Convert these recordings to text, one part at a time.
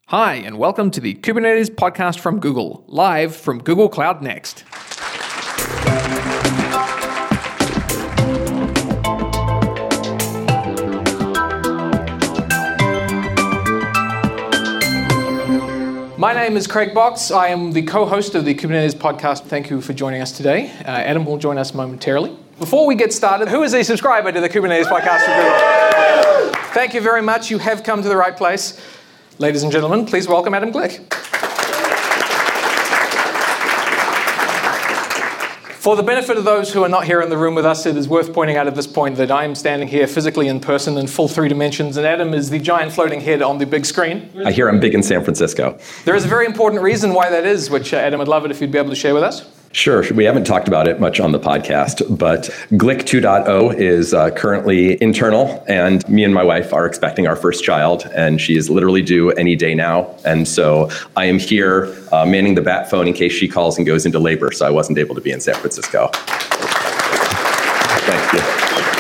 Hi, and welcome to the Kubernetes podcast from Google, live from Google Cloud Next. My name is Craig Box. I am the co-host of the Kubernetes podcast. Thank you for joining us today. Adam will join us momentarily. Before we get started, who is a subscriber to the Kubernetes podcast from Google? Thank you very much. You have come to the right place. Ladies and gentlemen, please welcome Adam Glick. For the benefit of those who are not here in the room with us, it is worth pointing out at this point that I am standing here physically in person in full 3 dimensions, and Adam is the giant floating head on the big screen. I hear I'm big in San Francisco. There is a very important reason why that is, which Adam, I'd love it if you'd be able to share with us. Sure. We haven't talked about it much on the podcast, but Glick 2.0 is currently internal, and me and my wife are expecting our first child, and she is literally due any day now. And so I am here manning the bat phone in case she calls and goes into labor, so I wasn't able to be in San Francisco. Thank you.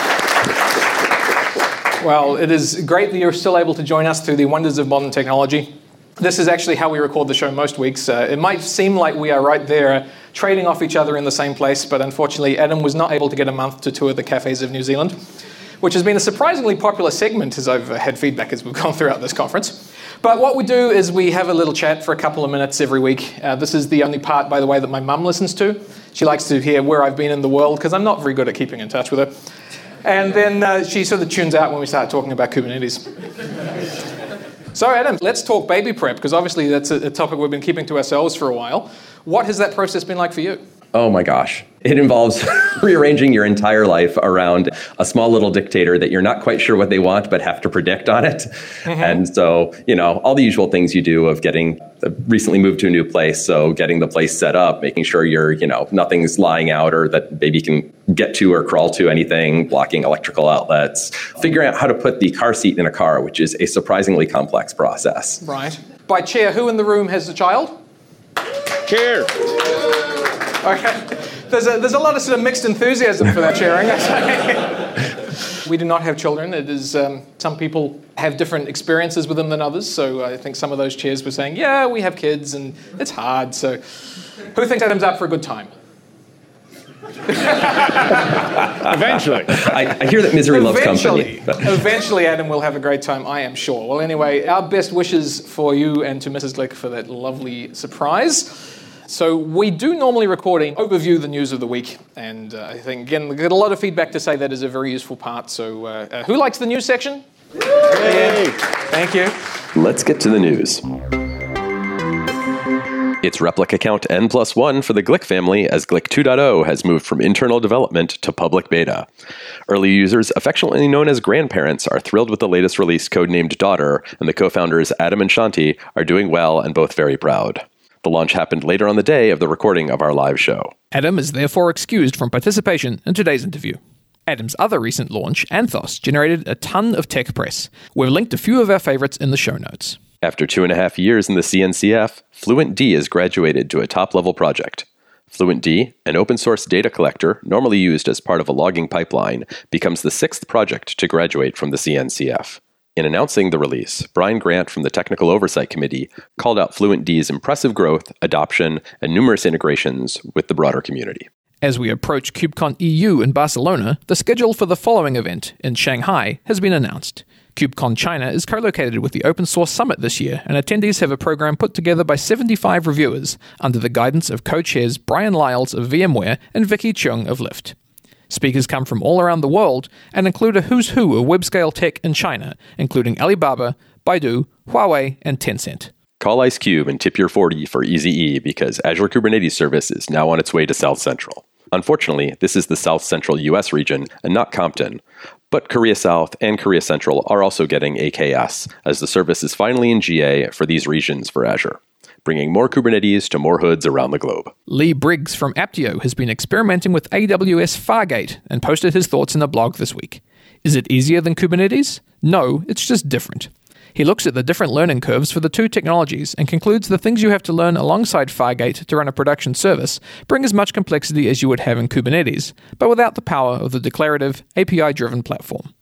Well, it is great that you're still able to join us through the wonders of modern technology. This is actually how we record the show most weeks. It might seem like we are right there trading off each other in the same place, but unfortunately Adam was not able to get a month to tour the cafes of New Zealand, which has been a surprisingly popular segment as I've had feedback as we've gone throughout this conference. But what we do is we have a little chat for a couple of minutes every week. This is the only part, by the way, that my mum listens to. She likes to hear where I've been in the world because I'm not very good at keeping in touch with her. And then she sort of tunes out when we start talking about Kubernetes. So Adam, let's talk baby prep, because obviously that's a topic we've been keeping to ourselves for a while. What has that process been like for you? Oh my gosh. It involves rearranging your entire life around a small little dictator that you're not quite sure what they want, but have to predict on it. Mm-hmm. And so, all the usual things you do of recently moved to a new place. So getting the place set up, making sure nothing's lying out or that baby can get to or crawl to anything, blocking electrical outlets, figuring out how to put the car seat in a car, which is a surprisingly complex process. Right. By chair, who in the room has a child? Chair. Okay. There's a lot of sort of mixed enthusiasm for that sharing. We do not have children. It is some people have different experiences with them than others. So I think some of those chairs were saying, yeah, we have kids and it's hard. So who thinks Adam's up for a good time? Eventually. I hear that misery loves company. Eventually, Adam will have a great time, I am sure. Well, anyway, our best wishes for you and to Mrs. Glick for that lovely surprise. So we do normally record an overview the news of the week, and I think, again, we get a lot of feedback to say that is a very useful part. So who likes the news section? Yay! Thank you. Let's get to the news. It's replica count N+1 for the Glick family as Glick 2.0 has moved from internal development to public beta. Early users, affectionately known as grandparents, are thrilled with the latest release codenamed Daughter, and the co-founders Adam and Shanti are doing well and both very proud. The launch happened later on the day of the recording of our live show. Adam is therefore excused from participation in today's interview. Adam's other recent launch, Anthos, generated a ton of tech press. We've linked a few of our favorites in the show notes. After 2.5 years in the CNCF, FluentD has graduated to a top-level project. FluentD, an open-source data collector normally used as part of a logging pipeline, becomes the 6th project to graduate from the CNCF. In announcing the release, Brian Grant from the Technical Oversight Committee called out FluentD's impressive growth, adoption, and numerous integrations with the broader community. As we approach KubeCon EU in Barcelona, the schedule for the following event in Shanghai has been announced. KubeCon China is co-located with the Open Source Summit this year, and attendees have a program put together by 75 reviewers under the guidance of co-chairs Brian Lyles of VMware and Vicky Chung of Lyft. Speakers come from all around the world and include a who's who of web-scale tech in China, including Alibaba, Baidu, Huawei, and Tencent. Call IceCube and tip your 40 for Easy-E because Azure Kubernetes Service is now on its way to South Central. Unfortunately, this is the South Central US region and not Compton, but Korea South and Korea Central are also getting AKS, as the service is finally in GA for these regions for Azure, bringing more Kubernetes to more hoods around the globe. Lee Briggs from Apptio has been experimenting with AWS Fargate and posted his thoughts in a blog this week. Is it easier than Kubernetes? No, it's just different. He looks at the different learning curves for the two technologies and concludes the things you have to learn alongside Fargate to run a production service bring as much complexity as you would have in Kubernetes, but without the power of the declarative, API-driven platform.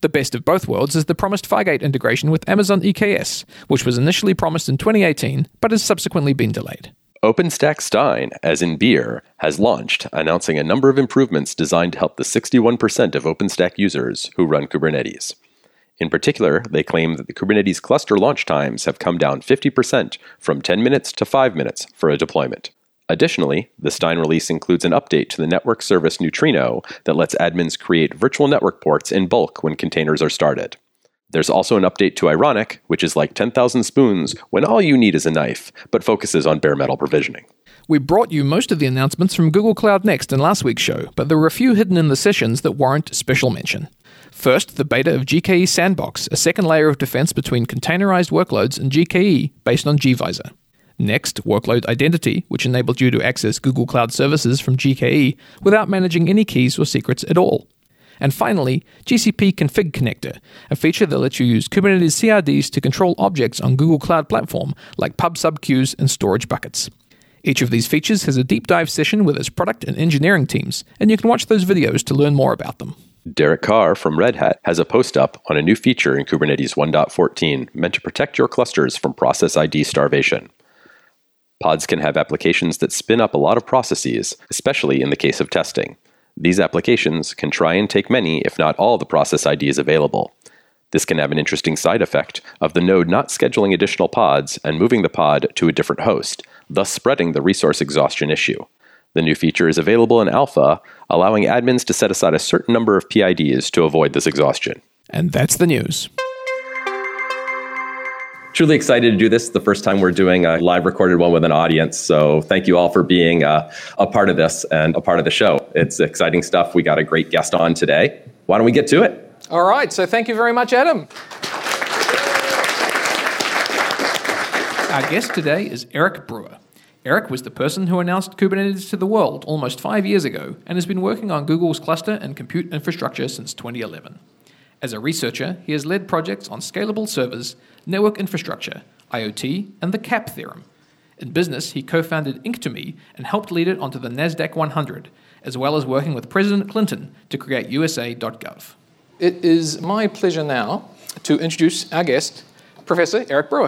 The best of both worlds is the promised Fargate integration with Amazon EKS, which was initially promised in 2018, but has subsequently been delayed. OpenStack Stein, as in beer, has launched, announcing a number of improvements designed to help the 61% of OpenStack users who run Kubernetes. In particular, they claim that the Kubernetes cluster launch times have come down 50% from 10 minutes to 5 minutes for a deployment. Additionally, the Stein release includes an update to the network service Neutrino that lets admins create virtual network ports in bulk when containers are started. There's also an update to Ironic, which is like 10,000 spoons when all you need is a knife, but focuses on bare metal provisioning. We brought you most of the announcements from Google Cloud Next in last week's show, but there were a few hidden in the sessions that warrant special mention. First, the beta of GKE Sandbox, a second layer of defense between containerized workloads and GKE based on gvisor. Next, Workload Identity, which enabled you to access Google Cloud Services from GKE without managing any keys or secrets at all. And finally, GCP Config Connector, a feature that lets you use Kubernetes CRDs to control objects on Google Cloud Platform, like pub sub queues and storage buckets. Each of these features has a deep dive session with its product and engineering teams, and you can watch those videos to learn more about them. Derek Carr from Red Hat has a post up on a new feature in Kubernetes 1.14 meant to protect your clusters from process ID starvation. Pods can have applications that spin up a lot of processes, especially in the case of testing. These applications can try and take many, if not all, the process IDs available. This can have an interesting side effect of the node not scheduling additional pods and moving the pod to a different host, thus spreading the resource exhaustion issue. The new feature is available in alpha, allowing admins to set aside a certain number of PIDs to avoid this exhaustion. And that's the news. Truly excited to do this. The first time we're doing a live recorded one with an audience. So thank you all for being a part of this and a part of the show. It's exciting stuff. We got a great guest on today. Why don't we get to it? All right. So thank you very much, Adam. Our guest today is Eric Brewer. Eric was the person who announced Kubernetes to the world almost 5 years ago and has been working on Google's cluster and compute infrastructure since 2011. As a researcher, he has led projects on scalable servers, network infrastructure, IoT, and the CAP theorem. In business, he co-founded Inktomi and helped lead it onto the NASDAQ 100, as well as working with President Clinton to create USA.gov. It is my pleasure now to introduce our guest, Professor Eric Brewer.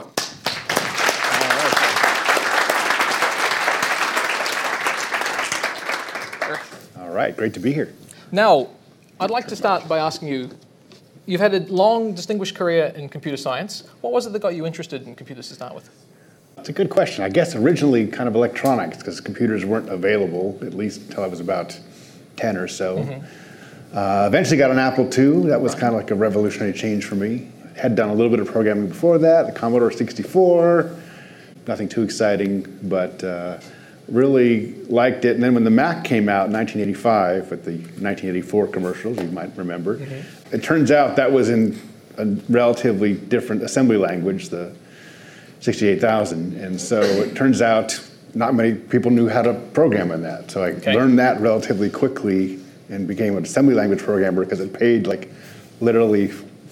All right, great to be here. Now, I'd like to start by asking you, you've had a long, distinguished career in computer science. What was it that got you interested in computers to start with? It's a good question. I guess originally kind of electronics, because computers weren't available, at least until I was about 10 or so. Eventually got an Apple II. That was kind of like a revolutionary change for me. Had done a little bit of programming before that, the Commodore 64. Nothing too exciting, but really liked it. And then when the Mac came out in 1985, with the 1984 commercials, you might remember, it turns out that was in a relatively different assembly language, the 68,000. And so it turns out not many people knew how to program in that. So I learned that relatively quickly and became an assembly language programmer because it paid like literally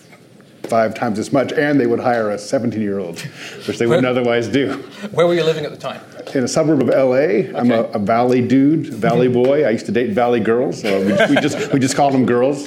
5 times as much, and they would hire a 17-year-old, which they wouldn't otherwise do. Where were you living at the time? In a suburb of LA. I'm a Valley dude, Valley boy. I used to date Valley girls, so we just called them girls.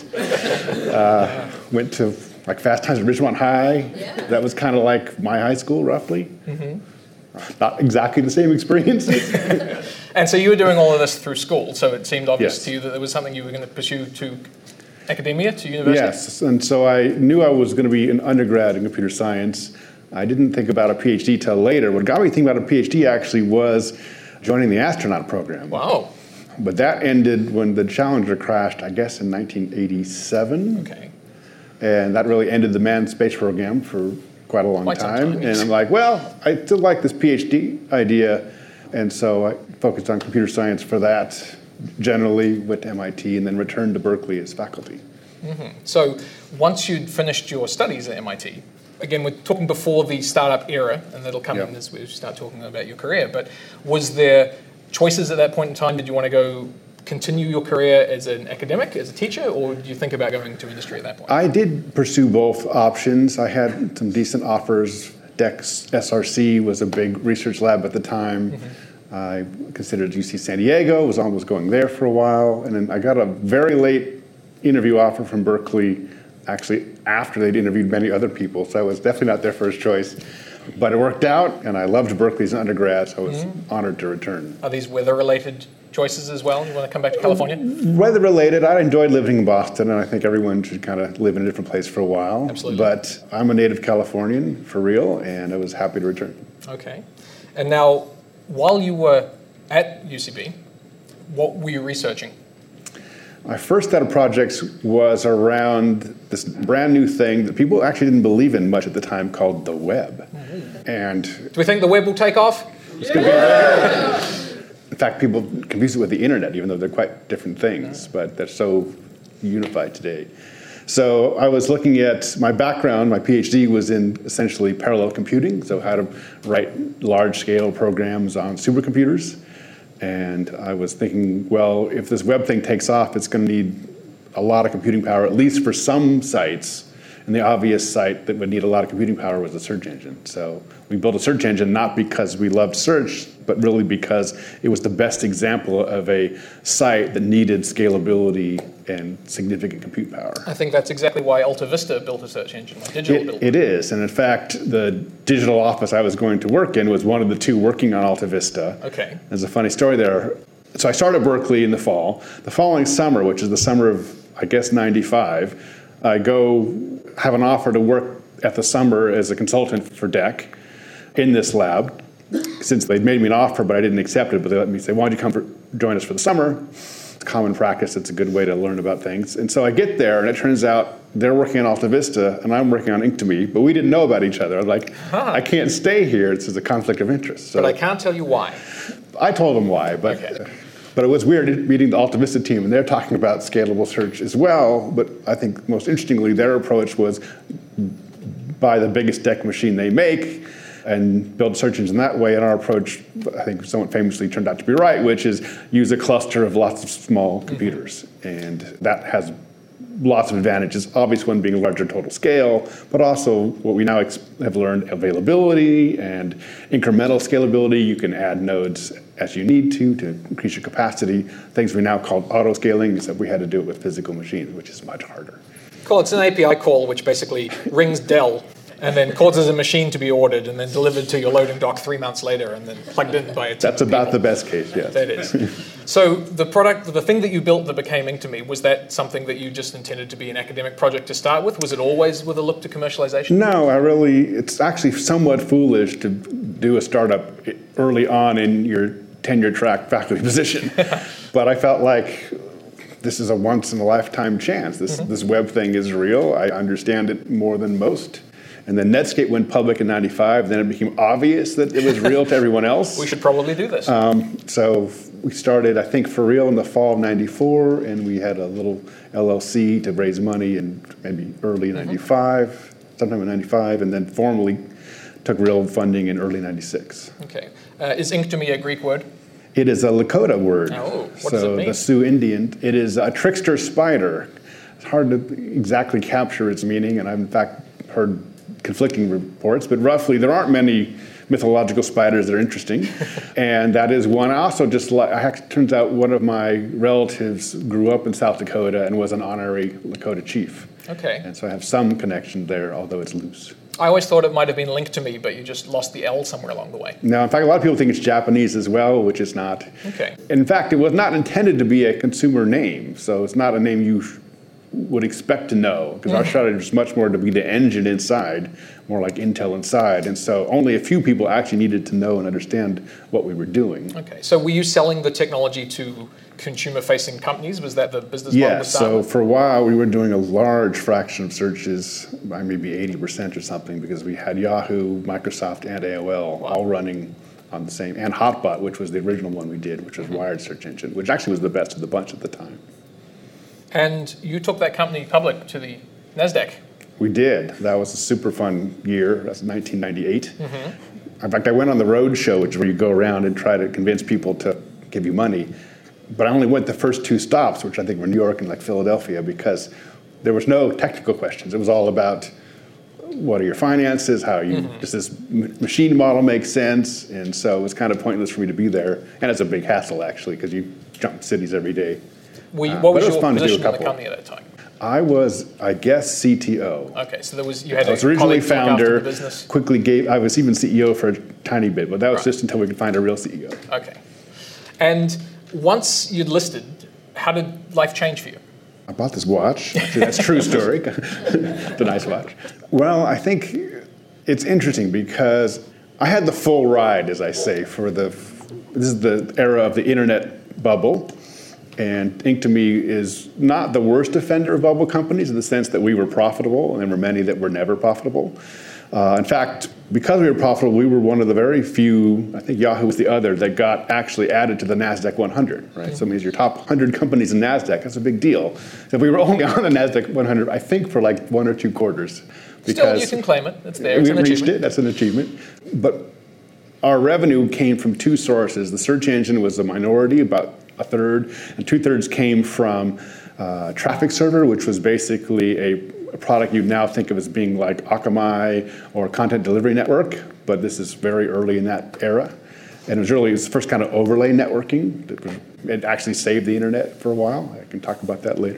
Went to like Fast Times at Ridgemont High. That was kind of like my high school, roughly. Not exactly the same experience. And so you were doing all of this through school, so it seemed obvious to you that it was something you were going to pursue to academia, to university? Yes, and so I knew I was going to be an undergrad in computer science. I didn't think about a PhD till later. What got me thinking about a PhD actually was joining the astronaut program. Wow. But that ended when the Challenger crashed, I guess, in 1987. Okay. And that really ended the manned space program for quite a long time. And I'm like, well, I still like this PhD idea. And so I focused on computer science for that, generally went to MIT, and then returned to Berkeley as faculty. So once you'd finished your studies at MIT, again, we're talking before the startup era, and that'll come in as we start talking about your career, but was there choices at that point in time? Did you want to go continue your career as an academic, as a teacher, or did you think about going to industry at that point? I did pursue both options. I had some decent offers. DEX SRC was a big research lab at the time. I considered UC San Diego, was almost going there for a while, and then I got a very late interview offer from Berkeley actually after they'd interviewed many other people, so I was definitely not their first choice. But it worked out, and I loved Berkeley as an undergrad, so I was honored to return. Are these weather-related choices as well? You want to come back to California? Weather-related, I enjoyed living in Boston, and I think everyone should kind of live in a different place for a while. Absolutely. But I'm a native Californian, for real, and I was happy to return. Okay. And now, while you were at UCB, what were you researching? My first set of projects was around this brand new thing that people actually didn't believe in much at the time called the web. And do we think the web will take off? It's going to be, in fact, people confuse it with the internet, even though they're quite different things, but they're so unified today. So I was looking at my background. My PhD was in essentially parallel computing, so how to write large-scale programs on supercomputers. And I was thinking, well, if this web thing takes off, it's going to need a lot of computing power, at least for some sites. And the obvious site that would need a lot of computing power was a search engine. So we built a search engine not because we loved search, but really because it was the best example of a site that needed scalability and significant compute power. I think that's exactly why Alta Vista built a search engine, like Digital built. It is, and in fact, the digital office I was going to work in was one of the two working on Alta Vista. Okay. There's a funny story there. So I started Berkeley in the fall. The following summer, which is the summer of, I guess, 95, I go have an offer to work at the summer as a consultant for DEC in this lab. Since they'd made me an offer, but I didn't accept it, but they let me say, why don't you come join us for the summer? It's common practice. It's a good way to learn about things. And so I get there, and it turns out they're working on Alta Vista, and I'm working on Inktomi, but we didn't know about each other. I'm like, I can't stay here. It's a conflict of interest. So but I can't tell you why. I told them why, but... Okay. But it was weird meeting the Alta Vista team, and they're talking about scalable search as well. But I think most interestingly, their approach was buy the biggest DEC machine they make and build search engines that way. And our approach, I think, somewhat famously turned out to be right, which is use a cluster of lots of small computers. And that has lots of advantages. Obvious one being larger total scale, but also what we now have learned, availability and incremental scalability. You can add nodes as you need to increase your capacity. Things we now call auto-scaling, except we had to do it with physical machines, which is much harder. Cool, it's an API call which basically rings Dell and then causes a machine to be ordered and then delivered to your loading dock 3 months later and then plugged in by a team. That's about the best case, yes. That is. So the thing that you built that became Inktomi, was that something that you just intended to be an academic project to start with? Was it always with a look to commercialization? No, it's actually somewhat foolish to do a startup early on in your tenure track faculty position. But I felt like this is a once-in-a-lifetime chance. This web thing is real. I understand it more than most. And then Netscape went public in 95. Then it became obvious that it was real to everyone else. We should probably do this. So we started, I think, for real in the fall of 94, and we had a little LLC to raise money in maybe early 95, sometime in 95, and then formally took real funding in early 96. Okay. Is Inktomi a Greek word? It is a Lakota word. Oh, what does it mean? The Sioux Indian. It is a trickster spider. It's hard to exactly capture its meaning, and I've in fact heard conflicting reports, but roughly there aren't many mythological spiders that are interesting. And that is one. I also turns out one of my relatives grew up in South Dakota and was an honorary Lakota chief. Okay. And so I have some connection there, although it's loose. I always thought it might have been linked to me, but you just lost the L somewhere along the way. No, in fact, a lot of people think it's Japanese as well, which it's not. Okay. In fact, it was not intended to be a consumer name, so it's not a name you would expect to know, because our strategy was much more to be the engine inside, more like Intel inside, and so only a few people actually needed to know and understand what we were doing. Okay, so were you selling the technology to consumer-facing companies? Was that the business model? Yes, so for a while we were doing a large fraction of searches, by maybe 80% or something, because we had Yahoo, Microsoft, and AOL all running on the same, and Hotbot, which was the original one we did, which was Wired Search Engine, which actually was the best of the bunch at the time. And you took that company public to the NASDAQ. We did. That was a super fun year. That's 1998. In fact, I went on the road show, which is where you go around and try to convince people to give you money. But I only went the first 2 stops, which I think were New York and like Philadelphia, because there was no technical questions. It was all about what are your finances, does this machine model make sense? And so it was kind of pointless for me to be there. And it's a big hassle, actually, because you jump cities every day. What was your fun position to do a in the couple. company at that time? I was, I guess, CTO. Okay, so you had I was originally colleague look after founder. the business. I was even CEO for a tiny bit, but that was just until we could find a real CEO. Okay. And once you'd listed, how did life change for you? I bought this watch. Actually, that's a true story. It's a nice watch. Well, I think it's interesting because I had the full ride, as I say, this is the era of the internet bubble. And Inktomi is not the worst offender of bubble companies in the sense that we were profitable, and there were many that were never profitable. In fact, because we were profitable, we were one of the very few, I think Yahoo was the other, that got actually added to the NASDAQ 100, right? So it means your top 100 companies in NASDAQ, that's a big deal. So we were only on the NASDAQ 100, I think, for like 1 or 2 quarters. Still, you can claim it. It's there. It's an achievement. We reached it. That's an achievement. But our revenue came from 2 sources. The search engine was a minority, about a third, and 2/3 came from Traffic Server, which was basically a product you'd now think of as being like Akamai or Content Delivery Network, but this is very early in that era. And it was the first kind of overlay networking. It actually saved the internet for a while. I can talk about that later.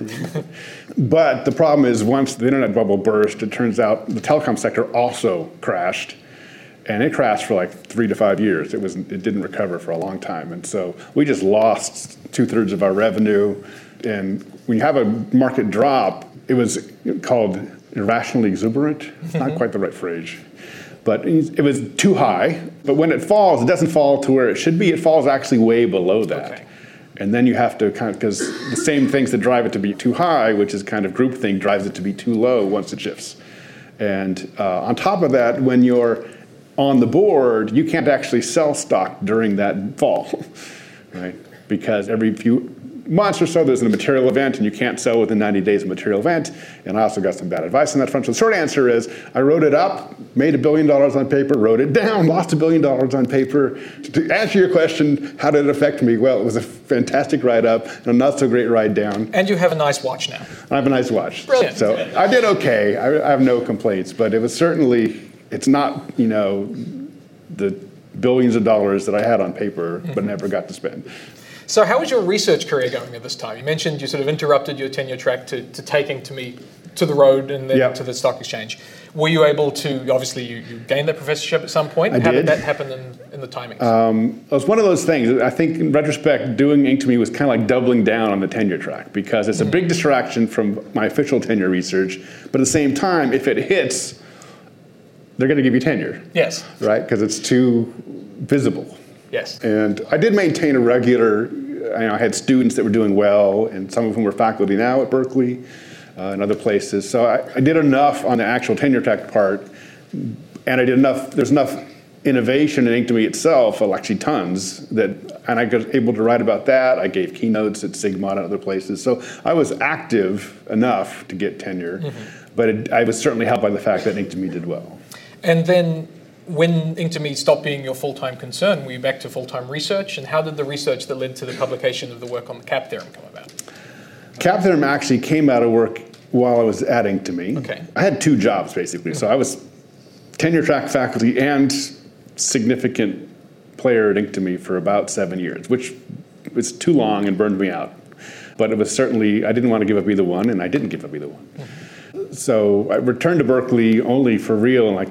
But the problem is once the internet bubble burst, it turns out the telecom sector also crashed. And it crashed for like 3 to 5 years. It didn't recover for a long time. And so we just lost 2/3 of our revenue. And when you have a market drop, it was called irrationally exuberant. It's not quite the right phrase. But it was too high. But when it falls, it doesn't fall to where it should be. It falls actually way below that. Okay. And then you have to because the same things that drive it to be too high, which is kind of groupthink, drives it to be too low once it shifts. And on top of that, when you're on the board, you can't actually sell stock during that fall, right? Because every few months or so, there's a material event, and you can't sell within 90 days of a material event. And I also got some bad advice on that front. So the short answer is, I wrote it up, made $1 billion on paper, wrote it down, lost $1 billion on paper. To answer your question, how did it affect me? Well, it was a fantastic ride up and a not so great ride down. And you have a nice watch now. I have a nice watch. Brilliant. So I did okay. I have no complaints, but it was certainly. It's not, the billions of dollars that I had on paper, but never got to spend. So how was your research career going at this time? You mentioned you sort of interrupted your tenure track to take Inktomi to the road and then to the stock exchange. Were you able to, obviously you gained that professorship at some point. How did that happen in the timings? It was one of those things. I think in retrospect, doing Inktomi was kind of like doubling down on the tenure track because it's a big distraction from my official tenure research. But at the same time, if it hits, they're going to give you tenure. Yes. Right? Because it's too visible. Yes. And I did maintain a regular, I had students that were doing well, and some of whom were faculty now at Berkeley and other places. So I did enough on the actual tenure track part, and I did enough, there's enough innovation in Inktomi itself, well, actually tons, and I was able to write about that. I gave keynotes at Sigma and other places. So I was active enough to get tenure, but I was certainly helped by the fact that Inktomi did well. And then when Inktomi stopped being your full-time concern, were you back to full-time research? And how did the research that led to the publication of the work on the CAP theorem come about? CAP theorem actually came out of work while I was at Inktomi. Okay. I had 2 jobs, basically. So I was tenure track faculty and significant player at Inktomi for about 7 years, which was too long and burned me out. But it was certainly, I didn't want to give up either one, and I didn't give up either one. So I returned to Berkeley only for real in like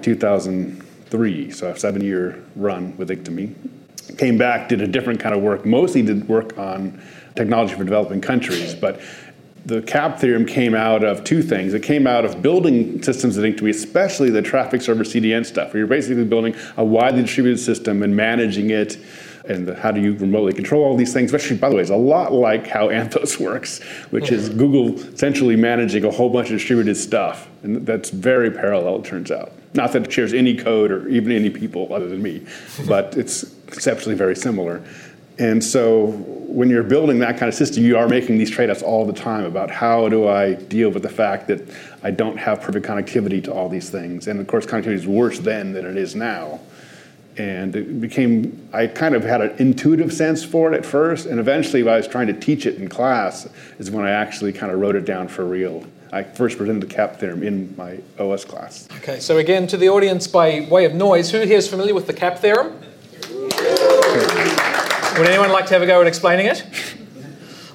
2003, so a 7-year run with Inktomi. Came back, did a different kind of work, mostly did work on technology for developing countries, but the CAP theorem came out of 2 things. It came out of building systems at Inktomi, especially the traffic server CDN stuff, where you're basically building a widely distributed system and managing it, and how do you remotely control all these things, which, by the way, is a lot like how Anthos works, which is Google essentially managing a whole bunch of distributed stuff. And that's very parallel, it turns out. Not that it shares any code or even any people other than me, but it's conceptually very similar. And so when you're building that kind of system, you are making these trade-offs all the time about how do I deal with the fact that I don't have perfect connectivity to all these things. And of course, connectivity is worse then than it is now. And it became, I kind of had an intuitive sense for it at first, and eventually when I was trying to teach it in class is when I actually kind of wrote it down for real. I first presented the CAP theorem in my OS class. Okay, so again, to the audience by way of noise, who here is familiar with the CAP theorem? Would anyone like to have a go at explaining it?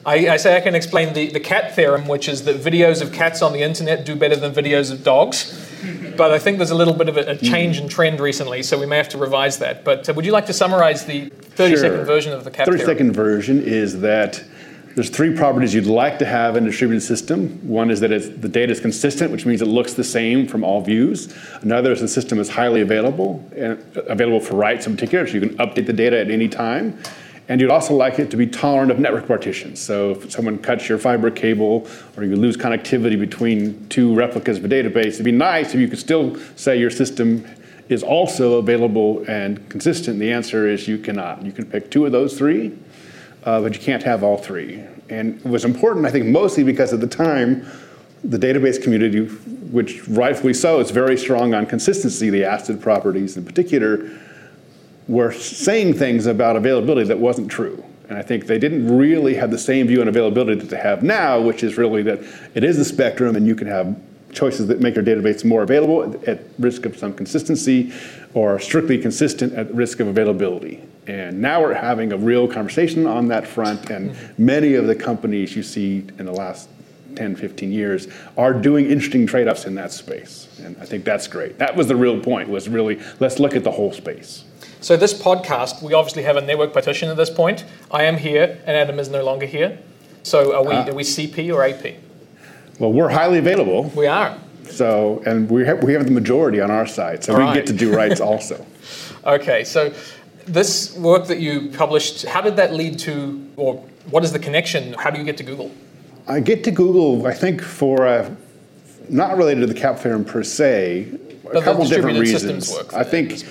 I say I can explain the cat theorem, which is that videos of cats on the internet do better than videos of dogs. But I think there's a little bit of a change in trend recently, so we may have to revise that. But would you like to summarize the 30-second version of the cat theorem? 30-second version is that there's 3 properties you'd like to have in a distributed system. One is that the data is consistent, which means it looks the same from all views. Another is the system is highly available, and available for writes in particular, so you can update the data at any time. And you'd also like it to be tolerant of network partitions. So if someone cuts your fiber cable or you lose connectivity between 2 replicas of a database, it'd be nice if you could still say your system is also available and consistent. The answer is you cannot. You can pick 2 of those 3, but you can't have all 3. And it was important, I think, mostly because at the time, the database community, which rightfully so, is very strong on consistency, the ACID properties in particular, were saying things about availability that wasn't true. And I think they didn't really have the same view on availability that they have now, which is really that it is a spectrum and you can have choices that make your database more available at risk of some consistency or strictly consistent at risk of availability. And now we're having a real conversation on that front, and many of the companies you see in the last 10, 15 years are doing interesting trade-offs in that space. And I think that's great. That was the real point, was really, let's look at the whole space. So this podcast, we obviously have a network partition at this point. I am here, and Adam is no longer here. So are we CP or AP? Well, we're highly available. We are. So, and we have the majority on our side, so we get to do writes also. Okay, so this work that you published, how did that lead to, or what is the connection? How do you get to Google? I get to Google, I think, for not related to the CAP theorem per se, a couple different reasons. Work I think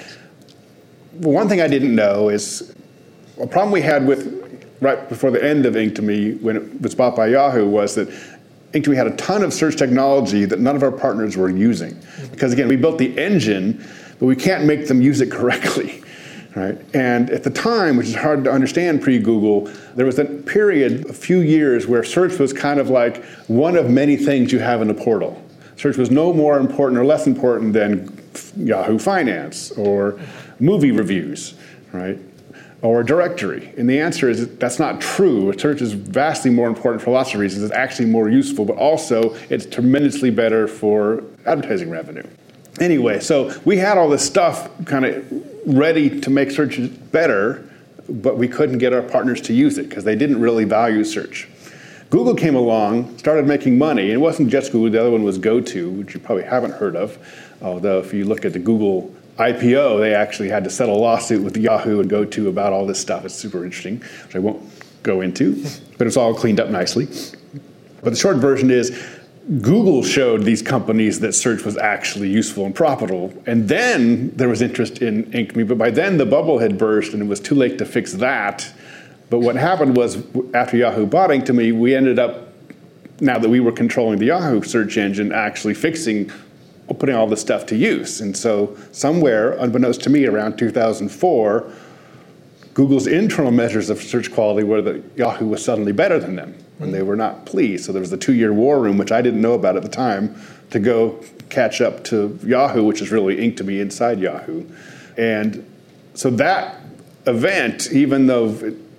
one thing I didn't know is a problem we had with right before the end of Inktomi when it was bought by Yahoo was that Inktomi had a ton of search technology that none of our partners were using. Because again, we built the engine, but we can't make them use it correctly. Right? And at the time, which is hard to understand pre-Google, there was a period, a few years, where search was kind of like one of many things you have in a portal. Search was no more important or less important than Yahoo Finance or movie reviews, right? Or a directory. And the answer is that's not true. Search is vastly more important for lots of reasons. It's actually more useful, but also it's tremendously better for advertising revenue. Anyway, so we had all this stuff kind of ready to make search better, but we couldn't get our partners to use it because they didn't really value search. Google came along, started making money, and it wasn't just Google, the other one was GoTo, which you probably haven't heard of, although if you look at the Google IPO, they actually had to settle a lawsuit with Yahoo and GoTo about all this stuff. It's super interesting, which I won't go into, but it's all cleaned up nicely. But the short version is Google showed these companies that search was actually useful and profitable, and then there was interest in Inktomi, but by then the bubble had burst and it was too late to fix that. But what happened was after Yahoo bought Inktomi, we ended up, now that we were controlling the Yahoo search engine, actually putting all this stuff to use. And so somewhere, unbeknownst to me, around 2004, Google's internal measures of search quality were that Yahoo was suddenly better than them, and they were not pleased. So there was the 2-year war room, which I didn't know about at the time, to go catch up to Yahoo, which is really Inktomi inside Yahoo. And so that event, even though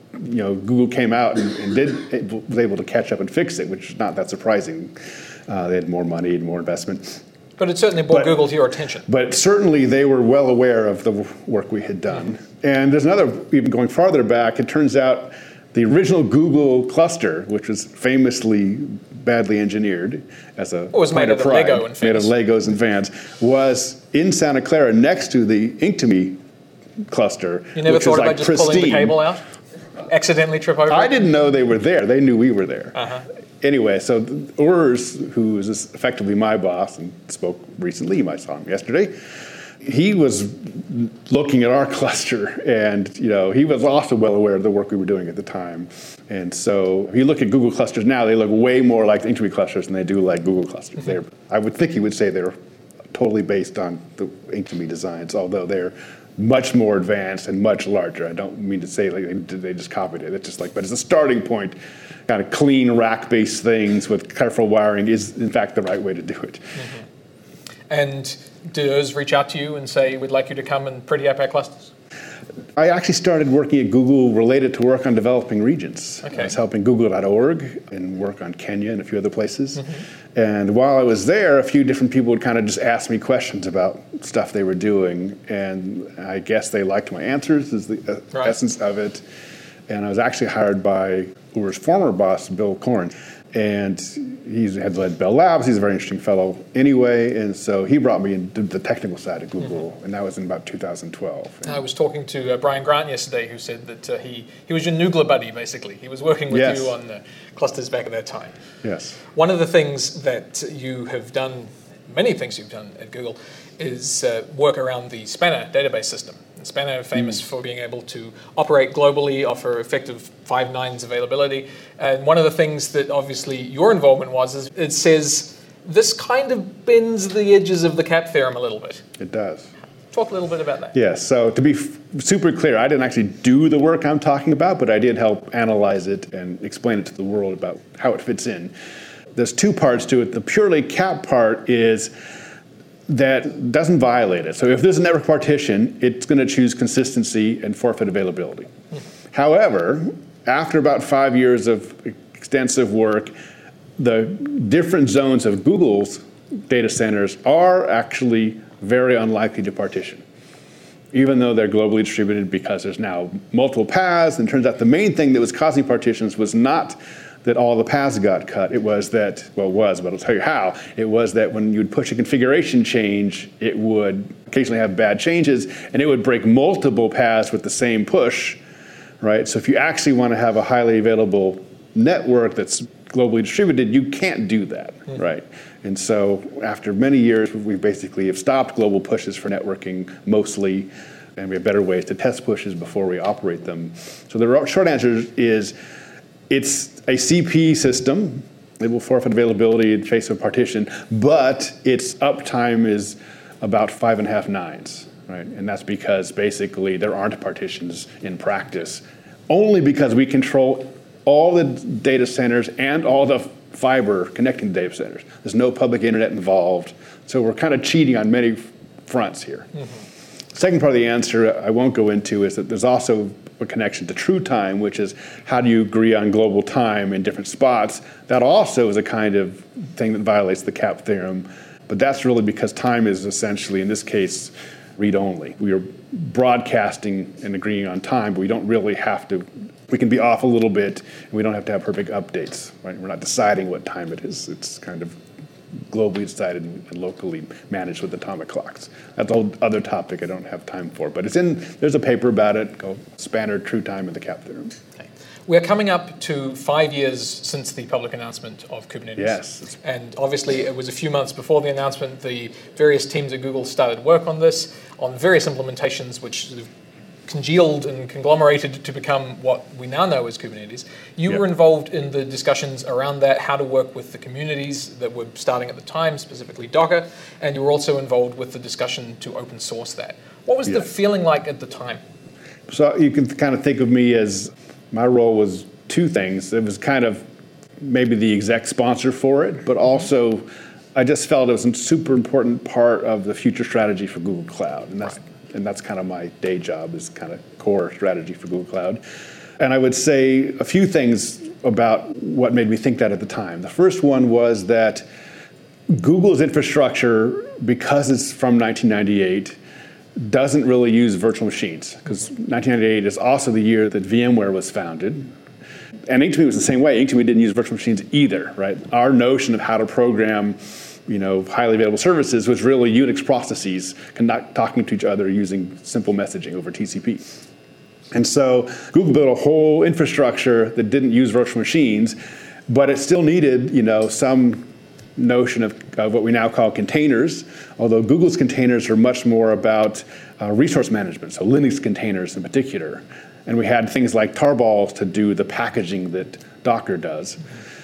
Google came out and was able to catch up and fix it, which is not that surprising. They had more money and more investment. But it certainly brought Google to your attention. But certainly they were well aware of the work we had done. And there's another, even going farther back, it turns out the original Google cluster, which was famously badly engineered as a made of Lego and fans. Made of Legos and fans, was in Santa Clara next to the Inktomi cluster. You never thought about just pulling the cable out? Accidentally trip over? I didn't know they were there. They knew we were there. Uh-huh. Anyway, so Urs, who is effectively my boss and spoke recently, you might saw him yesterday, he was looking at our cluster, and he was also well aware of the work we were doing at the time. And so if you look at Google clusters now, they look way more like the Inktomi clusters than they do like Google clusters. I would think he would say they're totally based on the Inktomi designs, although they're much more advanced and much larger. I don't mean to say they just copied it. It's just but as a starting point, kind of clean rack-based things with careful wiring is, in fact, the right way to do it. Mm-hmm. And do those reach out to you and say, we'd like you to come and pretty up our clusters? I actually started working at Google related to work on developing regions. Okay. I was helping Google.org and work on Kenya and a few other places. And while I was there, a few different people would kind of just ask me questions about stuff they were doing. And I guess they liked my answers, is the essence of it. And I was actually hired by Uber's former boss, Bill Korn. And he had led Bell Labs. He's a very interesting fellow anyway. And so he brought me into the technical side of Google. And that was in about 2012. I was talking to Brian Grant yesterday, who said that he was your Noogler buddy, basically. He was working with you on clusters back at that time. Yes. One of the things that you have done, many things you've done at Google, is work around the Spanner database system. And Spanner, famous for being able to operate globally, offer effective 5 nines availability. And one of the things that obviously your involvement was is it says this kind of bends the edges of the CAP theorem a little bit. It does. Talk a little bit about that. Yes, so to be super clear, I didn't actually do the work I'm talking about, but I did help analyze it and explain it to the world about how it fits in. There's 2 parts to it. The purely CAP part is that doesn't violate it. So if there's a network partition, it's going to choose consistency and forfeit availability. However, after about 5 years of extensive work, the different zones of Google's data centers are actually very unlikely to partition, even though they're globally distributed, because there's now multiple paths. And it turns out the main thing that was causing partitions was not that all the paths got cut. It was that, but I'll tell you how. It was that when you'd push a configuration change, it would occasionally have bad changes, and it would break multiple paths with the same push, right? So if you actually want to have a highly available network that's globally distributed, you can't do that, right? And so after many years, we basically have stopped global pushes for networking mostly, and we have better ways to test pushes before we operate them. So the short answer is it's a CP system. It will forfeit availability in face of partition, but its uptime is about 5.5 nines, right? And that's because basically there aren't partitions in practice, only because we control all the data centers and all the fiber connecting data centers. There's no public internet involved, so we're kind of cheating on many fronts here. Second part of the answer I won't go into is that there's also a connection to true time, which is how do you agree on global time in different spots. That also is a kind of thing that violates the CAP theorem, but that's really because time is essentially, in this case, read-only. We are broadcasting and agreeing on time, but we don't really have to. We can be off a little bit, and we don't have to have perfect updates, right? We're not deciding what time it is. It's kind of globally decided and locally managed with atomic clocks. That's a whole other topic I don't have time for, but there's a paper about it called Spanner True Time and the CAP Theorem. Okay. We're coming up to 5 years since the public announcement of Kubernetes. Yes. And obviously it was a few months before the announcement. The various teams at Google started work on this, on various implementations which sort of congealed and conglomerated to become what we now know as Kubernetes. You were involved in the discussions around that, how to work with the communities that were starting at the time, specifically Docker, and you were also involved with the discussion to open source that. What was the feeling like at the time? So you can kind of think of me as, my role was 2 things. It was kind of maybe the exec sponsor for it, but also I just felt it was a super important part of the future strategy for Google Cloud, and that's kind of my day job, is kind of core strategy for Google Cloud. And I would say a few things about what made me think that at the time. The first one was that Google's infrastructure, because it's from 1998, doesn't really use virtual machines, because 1998 is also the year that VMware was founded. And HME was the same way. HME didn't use virtual machines either, right? Our notion of how to program highly available services was really Unix processes talking to each other using simple messaging over TCP. And so Google built a whole infrastructure that didn't use virtual machines, but it still needed, some notion of what we now call containers, although Google's containers are much more about resource management, so Linux containers in particular. And we had things like tarballs to do the packaging that Docker does.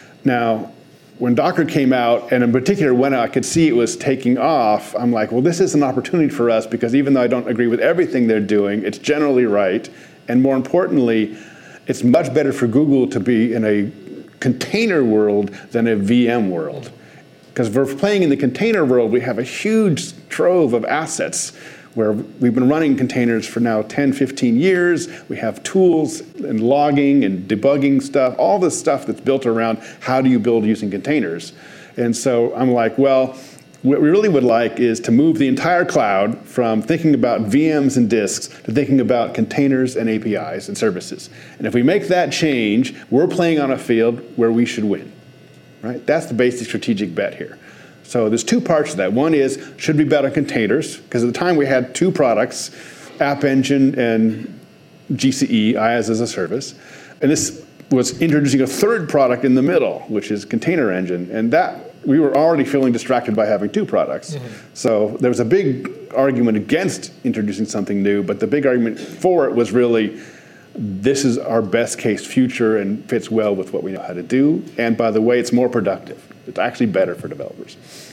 Now, when Docker came out, and in particular when I could see it was taking off, I'm like, well, this is an opportunity for us, because even though I don't agree with everything they're doing, it's generally right. And more importantly, it's much better for Google to be in a container world than a VM world. Because if we're playing in the container world, we have a huge trove of assets. where we've been running containers for now 10, 15 years. We have tools and logging and debugging stuff, all this stuff that's built around how do you build using containers. And so I'm like, well, what we really would like is to move the entire cloud from thinking about VMs and disks to thinking about containers and APIs and services. And if we make that change, we're playing on a field where we should win. Right? That's the basic strategic bet here. So there's two parts to that. One is, should we bet on containers? Because at the time we had two products, App Engine and GCE, IaaS as a service. And this was introducing a third product in the middle, which is Container Engine. And that we were already feeling distracted by having two products. Mm-hmm. So there was a big argument against introducing something new, but the big argument for it was really, this is our best case future and fits well with what we know how to do. And by the way, it's more productive. It's actually better for developers.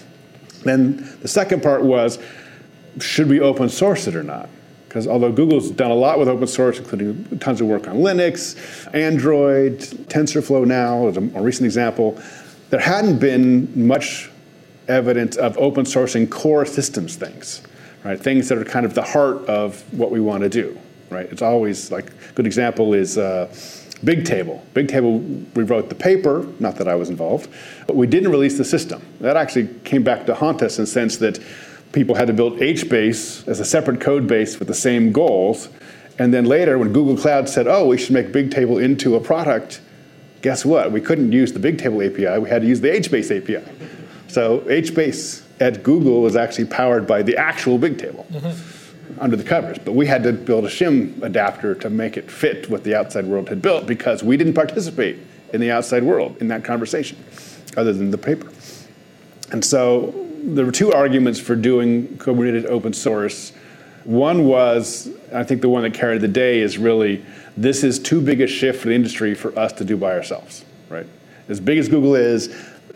Then the second part was, should we open source it or not? Because although Google's done a lot with open source, including tons of work on Linux, Android, TensorFlow now is a more recent example, there hadn't been much evidence of open sourcing core systems things, right? Things that are kind of the heart of what we want to do, right? It's always like, a good example is Bigtable. Bigtable, we wrote the paper, not that I was involved, but we didn't release the system. That actually came back to haunt us in the sense that people had to build HBase as a separate code base with the same goals. And then later, when Google Cloud said, oh, we should make Bigtable into a product, guess what? We couldn't use the Bigtable API. We had to use the HBase API. So HBase at Google was actually powered by the actual Bigtable. Mm-hmm. Under the covers, but we had to build a shim adapter to make it fit what the outside world had built because we didn't participate in the outside world in that conversation, other than the paper. And so there were two arguments for doing Kubernetes open source. One was, I think the one that carried the day is really, this is too big a shift for the industry for us to do by ourselves, right? As big as Google is,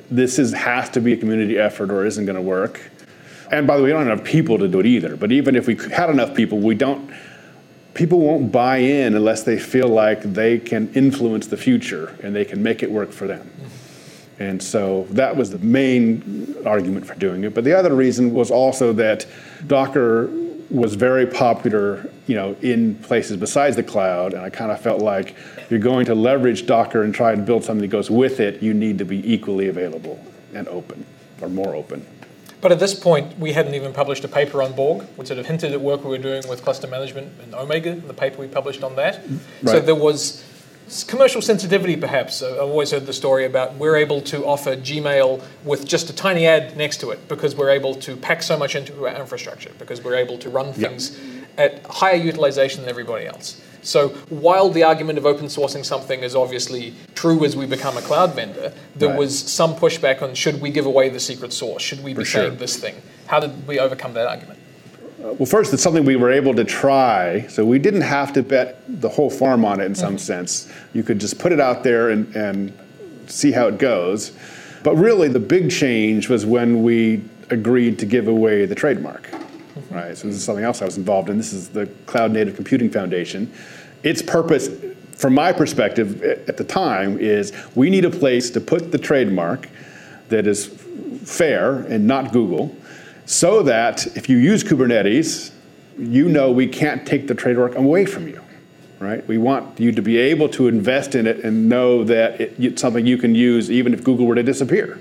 has to be a community effort or it isn't going to work. And by the way, we don't have enough people to do it either. But even if we had enough people, people won't buy in unless they feel like they can influence the future and they can make it work for them. Mm-hmm. And so that was the main argument for doing it. But the other reason was also that Docker was very popular, in places besides the cloud. And I kind of felt like if you're going to leverage Docker and try and build something that goes with it, you need to be equally available and open, or more open. But at this point, we hadn't even published a paper on Borg, which sort of hinted at work we were doing with cluster management and Omega, the paper we published on that. Right. So there was commercial sensitivity, perhaps. I've always heard the story about we're able to offer Gmail with just a tiny ad next to it because we're able to pack so much into our infrastructure, because we're able to run things at higher utilization than everybody else. So while the argument of open sourcing something is obviously true as we become a cloud vendor, there was some pushback on should we give away the secret sauce? Should we be saying this thing? How did we overcome that argument? Well, first, it's something we were able to try. So we didn't have to bet the whole farm on it in some sense. You could just put it out there and see how it goes. But really, the big change was when we agreed to give away the trademark. Right, so this is something else I was involved in. This is the Cloud Native Computing Foundation. Its purpose, from my perspective at the time, is we need a place to put the trademark that is fair and not Google, so that if you use Kubernetes, we can't take the trademark away from you. Right? We want you to be able to invest in it and know that it's something you can use even if Google were to disappear.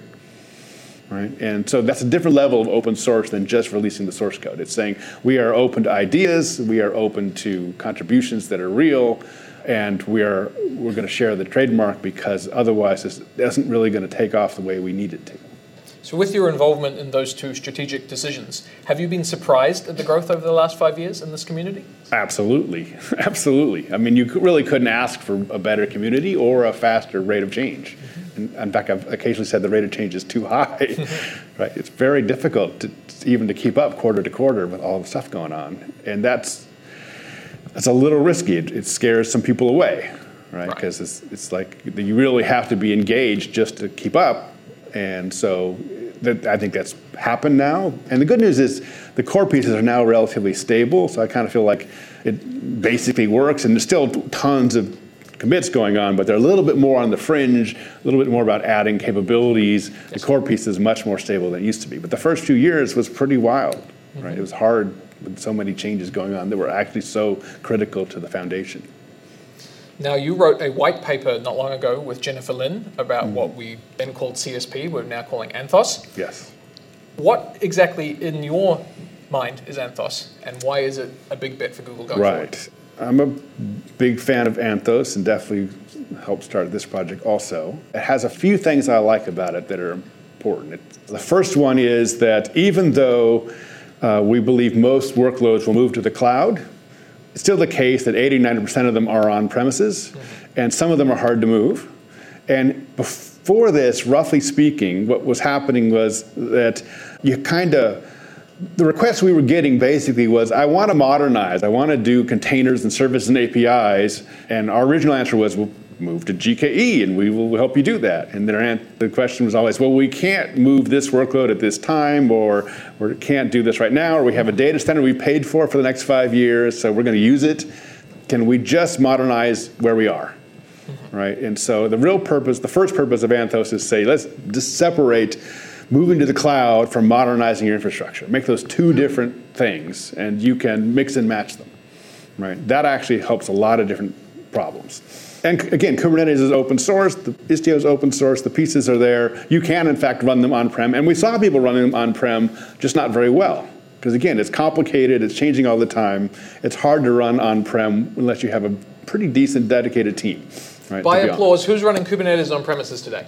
Right? And so that's a different level of open source than just releasing the source code. It's saying we are open to ideas, we are open to contributions that are real, and we're going to share the trademark because otherwise this isn't really going to take off the way we need it to. So with your involvement in those two strategic decisions, have you been surprised at the growth over the last 5 years in this community? Absolutely. Absolutely. I mean, you really couldn't ask for a better community or a faster rate of change. In fact, I've occasionally said the rate of change is too high. Right? It's very difficult even to keep up quarter to quarter with all the stuff going on, and that's a little risky. It scares some people away, right? Because it's like you really have to be engaged just to keep up, and so I think that's happened now. And the good news is the core pieces are now relatively stable, so I kind of feel like it basically works, and there's still tons of commits going on, but they're a little bit more on the fringe, a little bit more about adding capabilities. The core piece is much more stable than it used to be. But the first few years was pretty wild, right? It was hard with so many changes going on that were actually so critical to the foundation. Now, you wrote a white paper not long ago with Jennifer Lin about what we then called CSP, we're now calling Anthos. Yes. What exactly, in your mind, is Anthos, and why is it a big bet for Google going forward? Right. I'm a big fan of Anthos and definitely helped start this project also. It has a few things I like about it that are important. The first one is that even though we believe most workloads will move to the cloud, it's still the case that 80-90% of them are on premises, and some of them are hard to move. And before this, roughly speaking, what was happening was that the request we were getting basically was, I want to modernize, I want to do containers and services and APIs, and our original answer was, well, move to GKE and we will help you do that. And the question was always, well, we can't move this workload at this time, or we can't do this right now, or we have a data center we paid for the next 5 years, so we're going to use it. Can we just modernize where we are? Right? And so the first purpose of Anthos is say, let's just separate moving to the cloud from modernizing your infrastructure. Make those two different things, and you can mix and match them. Right? That actually helps a lot of different problems. And again, Kubernetes is open source, the Istio is open source, the pieces are there. You can, in fact, run them on-prem, and we saw people running them on-prem, just not very well. Because again, it's complicated, it's changing all the time. It's hard to run on-prem unless you have a pretty decent dedicated team. Right, by applause, who's running Kubernetes on premises today?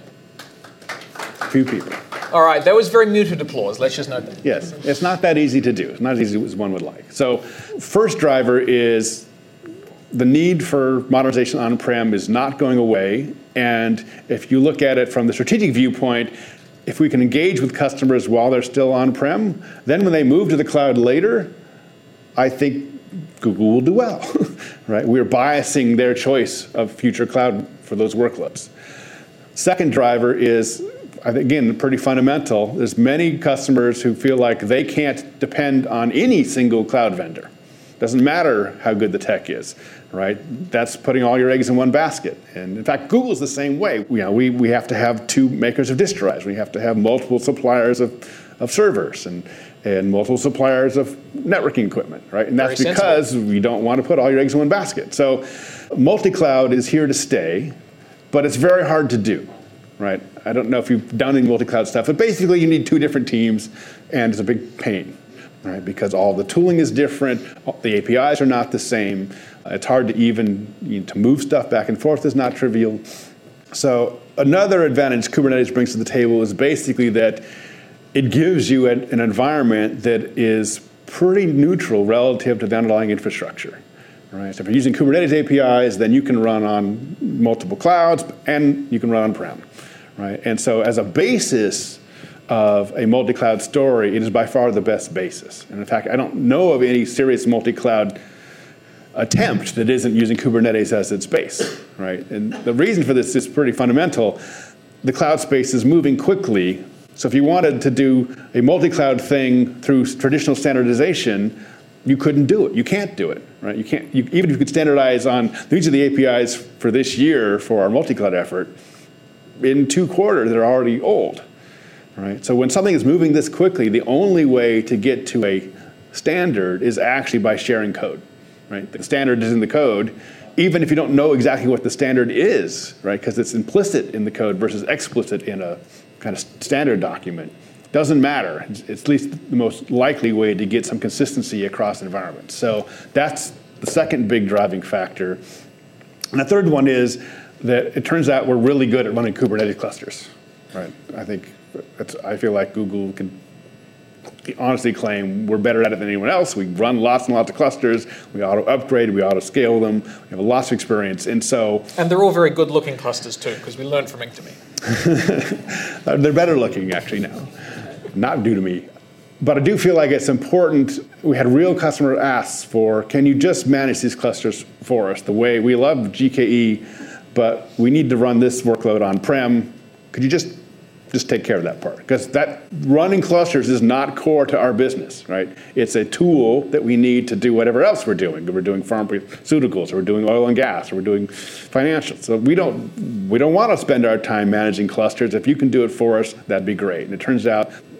Few people. All right, that was very muted applause. Let's just note that. Yes, it's not that easy to do. It's not as easy as one would like. So first driver is the need for modernization on-prem is not going away. And if you look at it from the strategic viewpoint, if we can engage with customers while they're still on-prem, then when they move to the cloud later, I think Google will do well. Right? We're biasing their choice of future cloud for those workloads. Second driver is, again, pretty fundamental. There's many customers who feel like they can't depend on any single cloud vendor. Doesn't matter how good the tech is, right? That's putting all your eggs in one basket. And in fact, Google's the same way. We have to have two makers of disk drives. We have to have multiple suppliers of servers and multiple suppliers of networking equipment, right? And that's because we don't want to put all your eggs in one basket. So multi-cloud is here to stay, but it's very hard to do. Right? I don't know if you've done any multi-cloud stuff, but basically you need two different teams, and it's a big pain, right? Because all the tooling is different, the APIs are not the same. It's hard to move stuff back and forth is not trivial. So another advantage Kubernetes brings to the table is basically that it gives you an environment that is pretty neutral relative to the underlying infrastructure. Right? So if you're using Kubernetes APIs, then you can run on multiple clouds and you can run on-prem. Right? And so as a basis of a multi-cloud story, it is by far the best basis. And in fact, I don't know of any serious multi-cloud attempt that isn't using Kubernetes as its base. Right? And the reason for this is pretty fundamental. The cloud space is moving quickly. So if you wanted to do a multi-cloud thing through traditional standardization, you couldn't do it. You can't do it. Right? You can't. Even if you could standardize on these are the APIs for this year for our multi-cloud effort, in 2 quarters they're already old. Right? So when something is moving this quickly, the only way to get to a standard is actually by sharing code. Right? The standard is in the code, even if you don't know exactly what the standard is, right? Because it's implicit in the code versus explicit in a kind of standard document. Doesn't matter. It's at least the most likely way to get some consistency across environments. So that's the second big driving factor. And the third one is that it turns out we're really good at running Kubernetes clusters. Right? I feel like Google can honestly claim we're better at it than anyone else. We run lots and lots of clusters. We auto-upgrade. We auto-scale them. We have lots of experience. And they're all very good-looking clusters, too, because we learned from Inktomi. They're better looking, actually, now. Not due to me. But I do feel like it's important. We had real customer asks for, can you just manage these clusters for us? The way we love GKE, but we need to run this workload on-prem. Could you just take care of that part? Because that running clusters is not core to our business, right? It's a tool that we need to do whatever else we're doing. We're doing pharmaceuticals, or we're doing oil and gas, or we're doing financials. So we don't want to spend our time managing clusters. If you can do it for us, that'd be great. And it turns out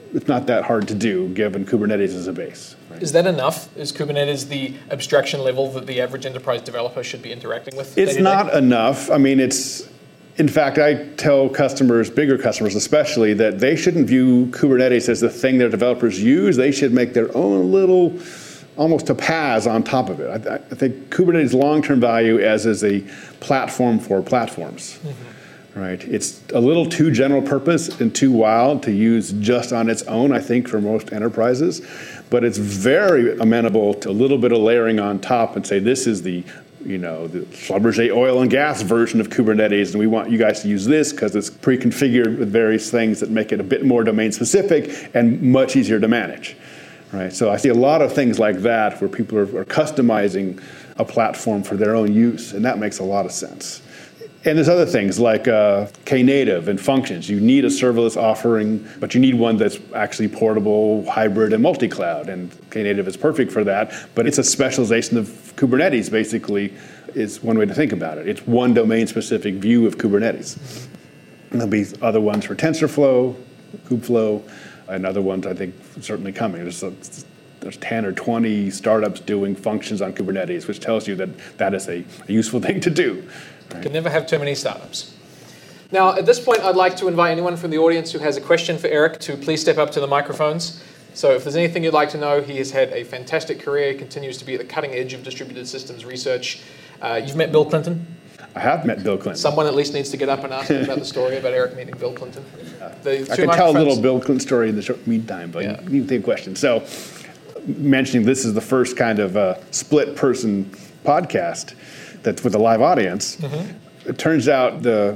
it's not that hard to do given Kubernetes as a base. Right? Is that enough? Is Kubernetes the abstraction level that the average enterprise developer should be interacting with? It's not enough. I mean, in fact, I tell customers, bigger customers especially, that they shouldn't view Kubernetes as the thing their developers use. They should make their own little, almost a PaaS on top of it. I think Kubernetes' long-term value as a platform for platforms. Right? It's a little too general purpose and too wild to use just on its own, I think, for most enterprises. But it's very amenable to a little bit of layering on top and say, this is the Schlumberger oil and gas version of Kubernetes, and we want you guys to use this because it's pre-configured with various things that make it a bit more domain specific and much easier to manage. Right? So I see a lot of things like that where people are customizing a platform for their own use, and that makes a lot of sense. And there's other things like Knative and functions. You need a serverless offering, but you need one that's actually portable, hybrid, and multi-cloud. And Knative is perfect for that, but it's a specialization of Kubernetes, basically, is one way to think about it. It's one domain-specific view of Kubernetes. And there'll be other ones for TensorFlow, Kubeflow, and other ones I think certainly coming. There's 10 or 20 startups doing functions on Kubernetes, which tells you that is a useful thing to do. Right. Can never have too many startups. Now, at this point, I'd like to invite anyone from the audience who has a question for Eric to please step up to the microphones. So if there's anything you'd like to know, he has had a fantastic career. He continues to be at the cutting edge of distributed systems research. You've met Bill Clinton? I have met Bill Clinton. Someone at least needs to get up and ask him about the story about Eric meeting Bill Clinton. I can tell a little Bill Clinton story in the short meantime, but you take a question. So mentioning this is the first kind of split-person podcast that's with a live audience. It turns out the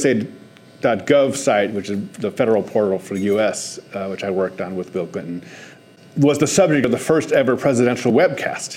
USA.gov site, which is the federal portal for the U.S., which I worked on with Bill Clinton, was the subject of the first ever presidential webcast.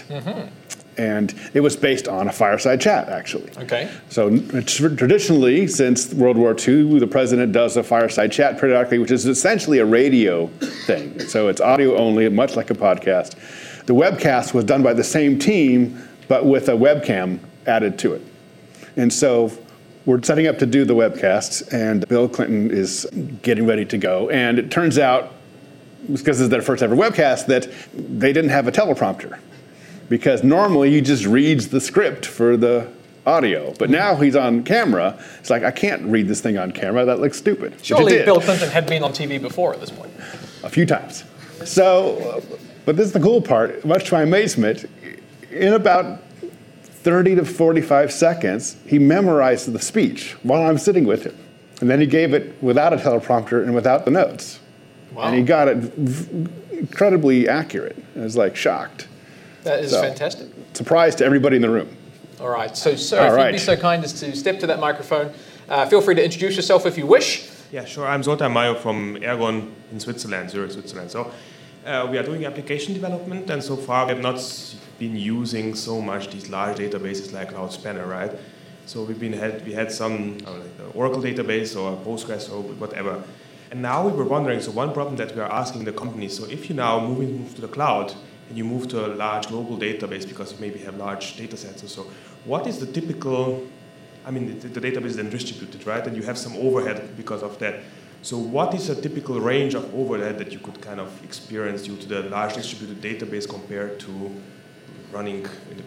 And it was based on a fireside chat, actually. Okay. So traditionally, since World War II, the president does a fireside chat periodically, which is essentially a radio thing. So it's audio only, much like a podcast. The webcast was done by the same team, but with a webcam added to it. And so we're setting up to do the webcast, and Bill Clinton is getting ready to go. And it turns out, because it's their first ever webcast, that they didn't have a teleprompter. Because normally he just reads the script for the audio. But now he's on camera. It's like, I can't read this thing on camera. That looks stupid. Surely Bill Clinton had been on TV before at this point. A few times. So, but this is the cool part. Much to my amazement, in about 30 to 45 seconds, he memorized the speech while I'm sitting with him. And then he gave it without a teleprompter and without the notes. Wow. And he got it incredibly accurate. I was like shocked. That is fantastic. Surprise to everybody in the room. All right. So, sir, if you'd be so kind as to step to that microphone, feel free to introduce yourself if you wish. Yeah, sure. I'm Zoltan Mayo from Ergon in Switzerland, Zurich, Switzerland. So we are doing application development, and so far we have not been using so much these large databases like Cloud Spanner, right? So we had some like the Oracle database or Postgres or whatever. And now we were wondering, so one problem that we are asking the companies, so if you now move to the cloud, and you move to a large global database because you maybe have large data sets or so, what is the typical, the database is then distributed, right? And you have some overhead because of that. So what is a typical range of overhead that you could kind of experience due to the large distributed database compared to running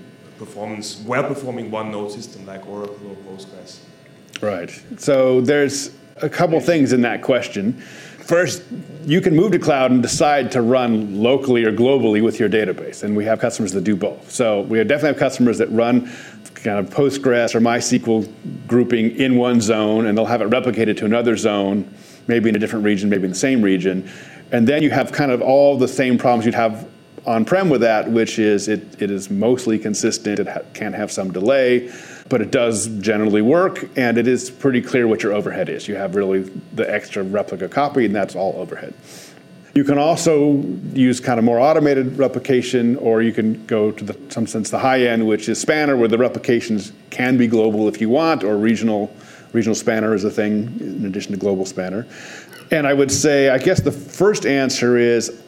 well-performing one-node system like Oracle or Postgres? Right. So there's a couple things in that question. First, you can move to cloud and decide to run locally or globally with your database, and we have customers that do both. So we definitely have customers that run kind of Postgres or MySQL grouping in one zone, and they'll have it replicated to another zone, maybe in a different region, maybe in the same region. And then you have kind of all the same problems you'd have on-prem with that, which is it is mostly consistent, it can have some delay, but it does generally work, and it is pretty clear what your overhead is. You have really the extra replica copy, and that's all overhead. You can also use kind of more automated replication, or you can go to some sense the high end, which is Spanner, where the replications can be global if you want, or regional Spanner is a thing in addition to global Spanner. And I would say, I guess the first answer is,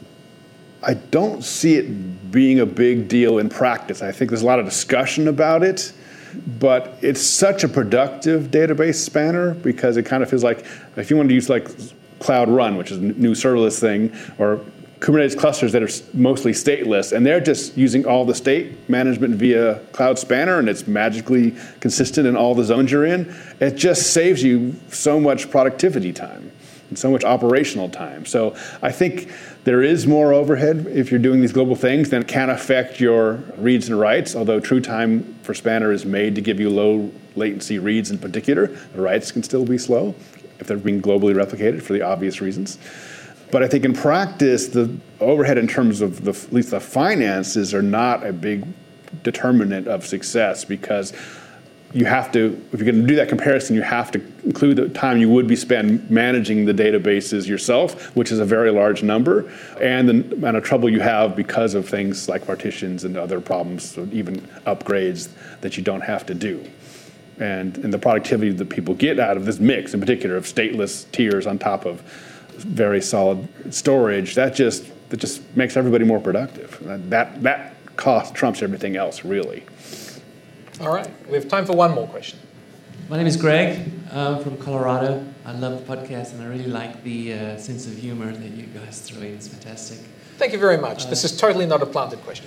I don't see it being a big deal in practice. I think there's a lot of discussion about it, but it's such a productive database spanner because it kind of feels like if you want to use like Cloud Run, which is a new serverless thing, or Kubernetes clusters that are mostly stateless, and they're just using all the state management via Cloud Spanner, and it's magically consistent in all the zones you're in. It just saves you so much productivity time and so much operational time. So I think there is more overhead if you're doing these global things that can affect your reads and writes, although TrueTime for Spanner is made to give you low latency reads in particular. The writes can still be slow if they're being globally replicated for the obvious reasons. But I think in practice, the overhead in terms of at least the finances are not a big determinant of success, because you have to, if you're going to do that comparison, you have to include the time you would be spent managing the databases yourself, which is a very large number, and the amount of trouble you have because of things like partitions and other problems, so even upgrades that you don't have to do. And the productivity that people get out of this mix, in particular of stateless tiers on top of very solid storage, that just makes everybody more productive. That cost trumps everything else, really. All right, we have time for one more question. My name is Greg. I'm from Colorado. I love the podcast, and I really like the sense of humor that you guys throw in. It's fantastic. Thank you very much. This is totally not a planted question.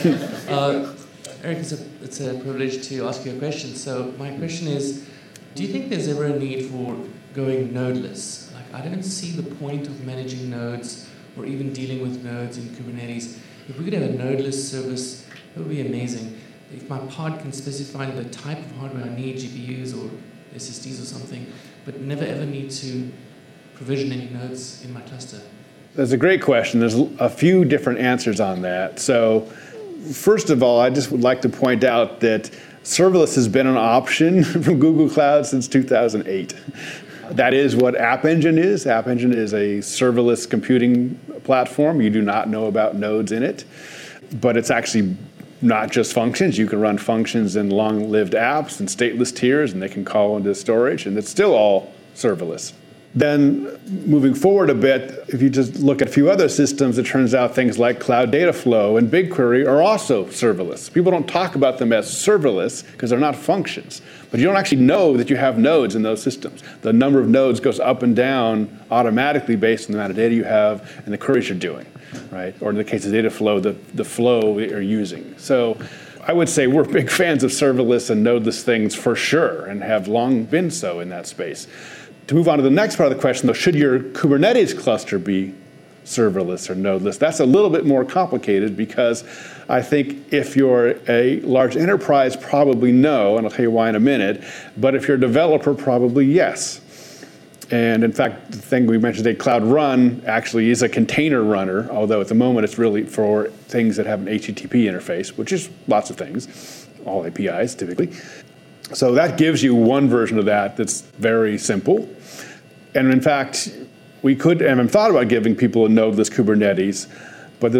Eric, it's a privilege to ask you a question. So my question is, do you think there's ever a need for going nodeless? I don't see the point of managing nodes or even dealing with nodes in Kubernetes. If we could have a nodeless service, that would be amazing. If my pod can specify the type of hardware I need, GPUs or SSDs or something, but never ever need to provision any nodes in my cluster. That's a great question. There's a few different answers on that. So first of all, I just would like to point out that serverless has been an option from Google Cloud since 2008. That is what App Engine is. App Engine is a serverless computing platform. You do not know about nodes in it, but it's actually not just functions. You can run functions in long-lived apps and stateless tiers, and they can call into storage, and it's still all serverless. Then moving forward a bit, if you just look at a few other systems, it turns out things like Cloud Data Flow and BigQuery are also serverless. People don't talk about them as serverless because they're not functions. But you don't actually know that you have nodes in those systems. The number of nodes goes up and down automatically based on the amount of data you have and the queries you're doing, right? Or in the case of data flow, the flow that you're using. So I would say we're big fans of serverless and nodeless things for sure, and have long been so in that space. To move on to the next part of the question, though, should your Kubernetes cluster be serverless or nodeless? That's a little bit more complicated, because I think if you're a large enterprise, probably no, and I'll tell you why in a minute. But if you're a developer, probably yes. And in fact, the thing we mentioned today, Cloud Run, actually is a container runner, although at the moment it's really for things that have an HTTP interface, which is lots of things, all APIs typically. So that gives you one version of that that's very simple. And in fact, we could have thought about giving people a nodeless Kubernetes, but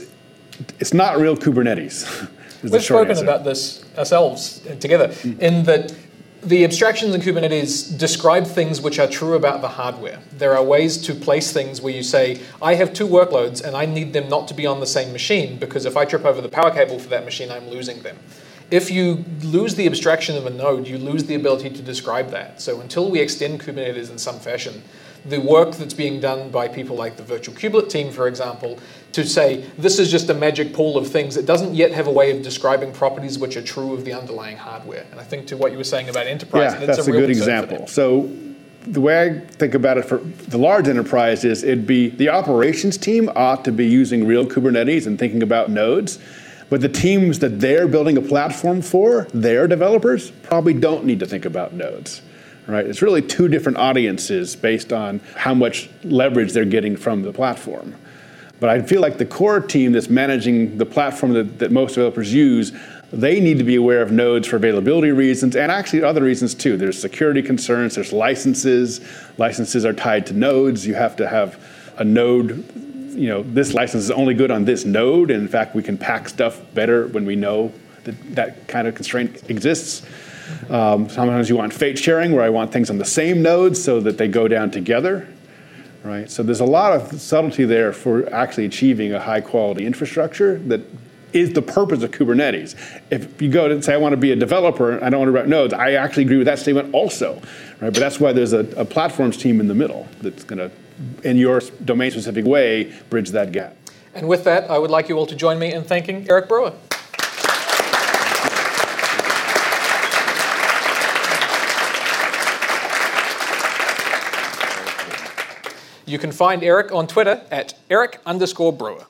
it's not real Kubernetes. We've spoken about this ourselves together, in that the abstractions in Kubernetes describe things which are true about the hardware. There are ways to place things where you say, I have two workloads and I need them not to be on the same machine, because if I trip over the power cable for that machine, I'm losing them. If you lose the abstraction of a node, you lose the ability to describe that. So until we extend Kubernetes in some fashion, the work that's being done by people like the Virtual Kubelet team, for example, to say this is just a magic pool of things, it doesn't yet have a way of describing properties which are true of the underlying hardware. And I think to what you were saying about enterprise, that's a good example. So the way I think about it for the large enterprise is it'd be the operations team ought to be using real Kubernetes and thinking about nodes. But the teams that they're building a platform for, their developers, probably don't need to think about nodes. Right? It's really two different audiences based on how much leverage they're getting from the platform. But I feel like the core team that's managing the platform that most developers use, they need to be aware of nodes for availability reasons, and actually other reasons too. There's security concerns, there's licenses. Licenses are tied to nodes. You have to have a node, this license is only good on this node, and in fact we can pack stuff better when we know that kind of constraint exists. Sometimes you want fate sharing, where I want things on the same nodes so that they go down together, right? So there's a lot of subtlety there for actually achieving a high-quality infrastructure that is the purpose of Kubernetes. If you go to say, I want to be a developer, I don't want to write nodes, I actually agree with that statement also, right? But that's why there's a platforms team in the middle that's going to in your domain-specific way, bridge that gap. And with that, I would like you all to join me in thanking Eric Brewer. You can find Eric on Twitter at Eric_Brewer.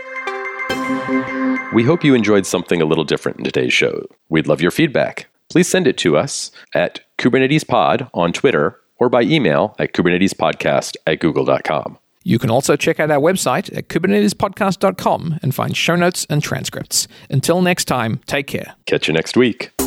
We hope you enjoyed something a little different in today's show. We'd love your feedback. Please send it to us at KubernetesPod on Twitter or by email at KubernetesPodcast@google.com. You can also check out our website at KubernetesPodcast.com and find show notes and transcripts. Until next time, take care. Catch you next week.